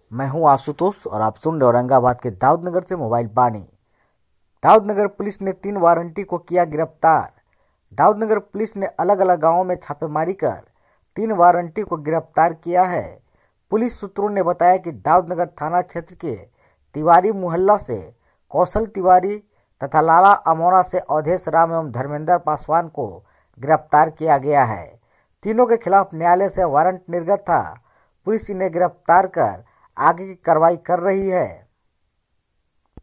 मैं हूं आशुतोष और आप सुन रहे औरंगाबाद के दाऊदनगर से मोबाइल बानी। दाऊदनगर पुलिस ने 3 वारंटी को किया गिरफ्तार। दाऊदनगर पुलिस ने अलग अलग गांवों में छापेमारी कर 3 वारंटी को गिरफ्तार किया है। पुलिस सूत्रों ने बताया कि दाऊदनगर थाना क्षेत्र के तिवारी मोहल्ला से कौशल तिवारी तथा लाला अमौरा से अवधेश राम एवं धर्मेंद्र पासवान को गिरफ्तार किया गया है। तीनों के खिलाफ न्यायालय से वारंट निर्गत था। पुलिस इन्हें गिरफ्तार कर आगे की कार्रवाई कर रही है।